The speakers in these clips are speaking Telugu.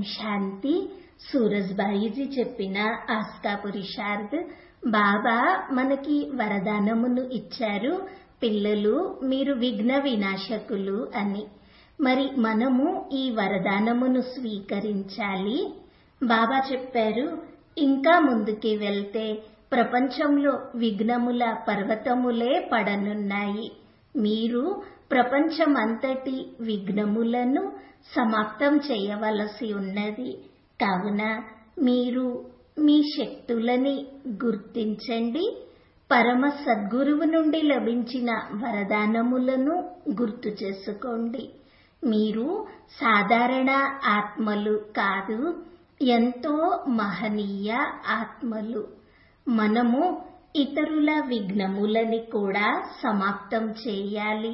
శాంతి. సూరజ్బాయిజీ చెప్పిన ఆస్కా పురుషార్థ్. బాబా మనకి వరదానమును ఇచ్చారు, పిల్లలు మీరు విఘ్న వినాశకులు అని. మరి మనము ఈ వరదానమును స్వీకరించాలి. బాబా చెప్పారు, ఇంకా ముందుకి వెళ్తే ప్రపంచంలో విఘ్నముల పర్వతములే పడనున్నాయి. మీరు ప్రపంచమంతటి విఘ్నములను సమాప్తం చేయవలసి ఉన్నది. కావున మీరు మీ శక్తులని గుర్తించండి. పరమ సద్గురువు నుండి లభించిన వరదానములను గుర్తు చేసుకోండి. మీరు సాధారణ ఆత్మలు కాదు, ఎంతో మహనీయ ఆత్మలు. మనము ఇతరుల విఘ్నములని కూడా సమాప్తం చేయాలి.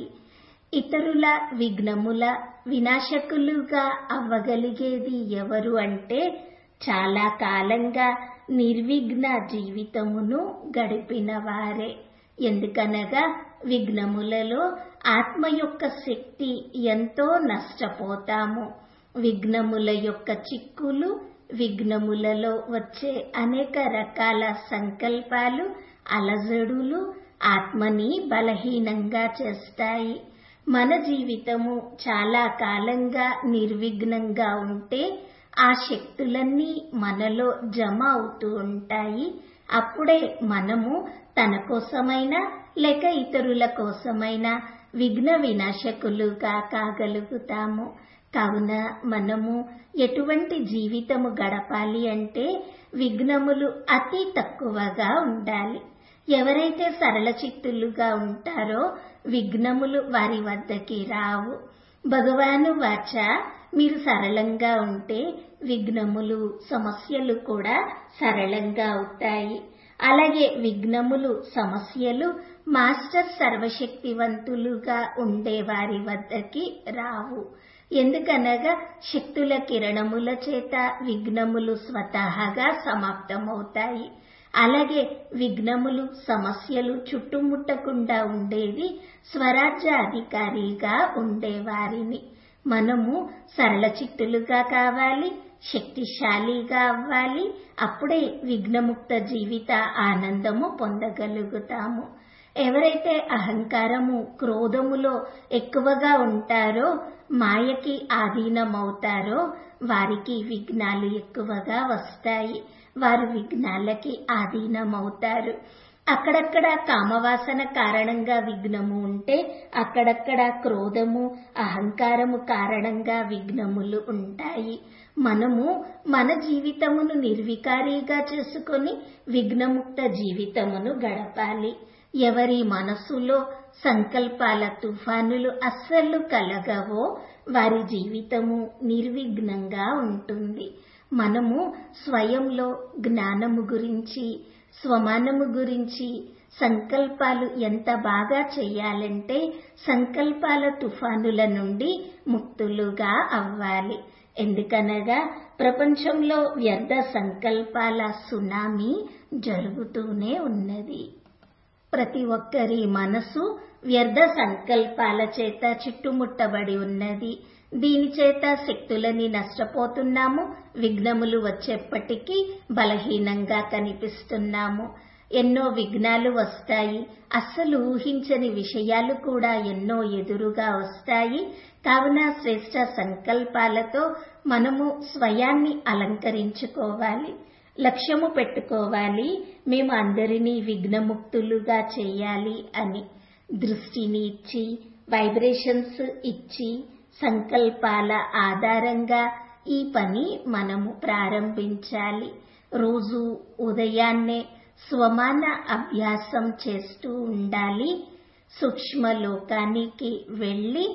ఇతరుల విఘ్నముల వినాశకులుగా అవ్వగలిగేది ఎవరు అంటే చాలా కాలంగా నిర్విఘ్న జీవితమును గడిపిన వారే. ఎందుకనగా విఘ్నములలో ఆత్మ యొక్క శక్తి ఎంతో నష్టపోతాము. విఘ్నముల యొక్క చిక్కులు, విఘ్నములలో వచ్చే అనేక రకాల సంకల్పాలు, అలజడులు ఆత్మని బలహీనంగా చేస్తాయి. మన జీవితము చాలా కాలంగా నిర్విఘ్నంగా ఉంటే ఆ శక్తులన్నీ మనలో జమ అవుతూ ఉంటాయి. అప్పుడే మనము తన కోసమైనా లేక ఇతరుల కోసమైనా విఘ్న వినాశకులుగా కాగలుగుతాము. కావున మనము ఎటువంటి జీవితము గడపాలి అంటే విఘ్నములు అతి తక్కువగా ఉండాలి. ఎవరైతే సరళ చిత్తులుగా ఉంటారో విఘ్నములు వారి వద్దకి రావు. భగవాను వాచ, మీరు సరళంగా ఉంటే విఘ్నములు, సమస్యలు కూడా సరళంగా అవుతాయి. అలాగే విఘ్నములు, సమస్యలు మాస్టర్ సర్వశక్తివంతులుగా ఉండే వారి వద్దకి రావు. ఎందుకనగా శక్తుల కిరణముల చేత విఘ్నములు స్వతహాగా సమాప్తమవుతాయి. అలాగే విఘ్నములు, సమస్యలు చుట్టుముట్టకుండా ఉండేది స్వరాజ్య అధికారిగా ఉండేవారిని. మనము సరళ చిత్తులుగా కావాలి, శక్తిశాలిగా అవ్వాలి. అప్పుడే విఘ్నముక్త జీవిత ఆనందము పొందగలుగుతాము. ఎవరైతే అహంకారము, క్రోధములో ఎక్కువగా ఉంటారో, మాయకి ఆధీనమవుతారో వారికి విఘ్నాలు ఎక్కువగా వస్తాయి. వారు విఘ్నాలకి ఆధీనమవుతారు. అక్కడక్కడ కామవాసన కారణంగా విఘ్నము ఉంటే అక్కడక్కడ క్రోధము, అహంకారము కారణంగా విఘ్నములు ఉంటాయి. మనము మన జీవితమును నిర్వికారిగా చేసుకొని విఘ్నముక్త జీవితమును గడపాలి. ఎవరి మనసులో సంకల్పాల తుఫానులు అస్సలు కలగవో వారి జీవితము నిర్విఘ్నంగా ఉంటుంది. మనము స్వయంలో జ్ఞానము గురించి, స్వమానము గురించి సంకల్పాలు ఎంత బాగా చేయాలంటే సంకల్పాల తుఫానుల నుండి ముక్తులుగా అవ్వాలి. ఎందుకనగా ప్రపంచంలో వ్యర్థ సంకల్పాల సునామీ జరుగుతూనే ఉన్నది. ప్రతి ఒక్కరి మనసు వ్యర్థ సంకల్పాల చేత చుట్టుముట్టబడి ఉన్నది. దీని చేత శక్తులని నష్టపోతున్నాము. విఘ్నములు వచ్చేప్పటికీ బలహీనంగా కనిపిస్తున్నాము. ఎన్నో విఘ్నాలు వస్తాయి. అస్సలు ఊహించని విషయాలు కూడా ఎన్నో ఎదురుగా వస్తాయి. కావున శ్రేష్ట సంకల్పాలతో మనము స్వయాన్ని అలంకరించుకోవాలి. లక్ష్యము పెట్టుకోవాలి, మేము అందరినీ విఘ్నముక్తులుగా చేయాలి అని. దృష్టిని ఇచ్చి, వైబ్రేషన్స్ ఇచ్చి, సంకల్పాల ఆధారంగా ఈ పని మనము ప్రారంభించాలి. రోజు ఉదయాన్నే స్వమాన అభ్యాసం చేస్తూ ఉండాలి. సూక్ష్మలోకానికి వెళ్ళి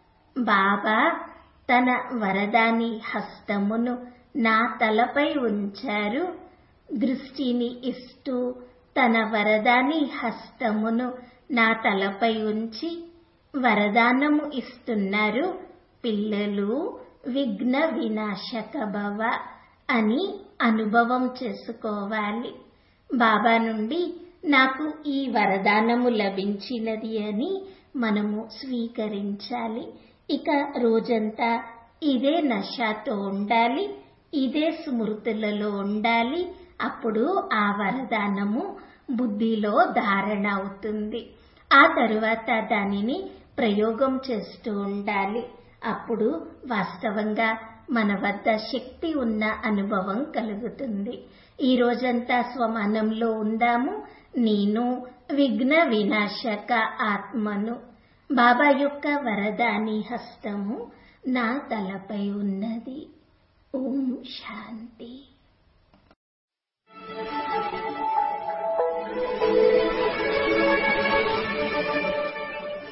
బాబా తన వరదాని హస్తమును నా తలపై ఉంచారు. దృష్టిని ఇస్తూ తన వరదాని హస్తమును నా తలపై ఉంచి వరదానము ఇస్తున్నారు. పిల్లలు విఘ్న వినాశక భవ అని అనుభవం చేసుకోవాలి. బాబా నుండి నాకు ఈ వరదానము లభించినది అని మనము స్వీకరించాలి. ఇక రోజంతా ఇదే నషతో ఉండాలి. ఇదే స్మృతులలో ఉండాలి. అప్పుడు ఆ వరదానము బుద్ధిలో ధారణ అవుతుంది. ఆ తరువాత దానిని ప్రయోగం చేస్తూ ఉండాలి. అప్పుడు వాస్తవంగా మన వద్ద శక్తి ఉన్న అనుభవం కలుగుతుంది. ఈ రోజంతా స్వమానంలో ఉందాము. నేను విఘ్న వినాశక ఆత్మను. బాబా యొక్క వరదాని హస్తము నా తలపై ఉన్నది. ఓం శాంతి.